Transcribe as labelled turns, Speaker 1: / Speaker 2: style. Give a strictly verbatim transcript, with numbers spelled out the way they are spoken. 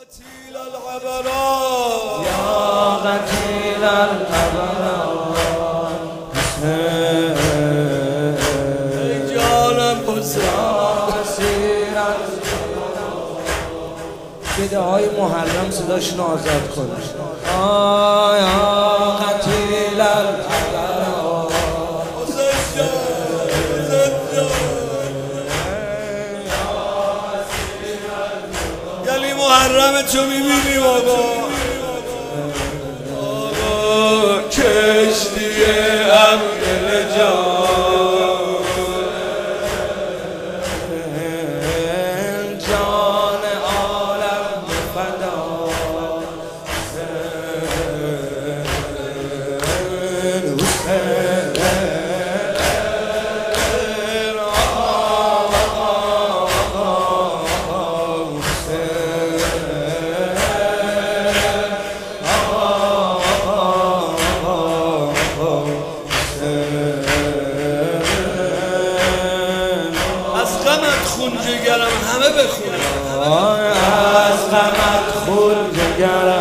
Speaker 1: قتیل العبرات
Speaker 2: یا قتیل العبرات
Speaker 1: ای جانم
Speaker 2: حسین بده های محرم صداشون آزاد کن. یا قتیل العبرات
Speaker 1: گلی محرم تو میبینی بابا بابا کشتی امر جان
Speaker 2: جان عالم فدا
Speaker 1: از غمت خون جگرم همه بخونم
Speaker 2: از غمت خون جگرم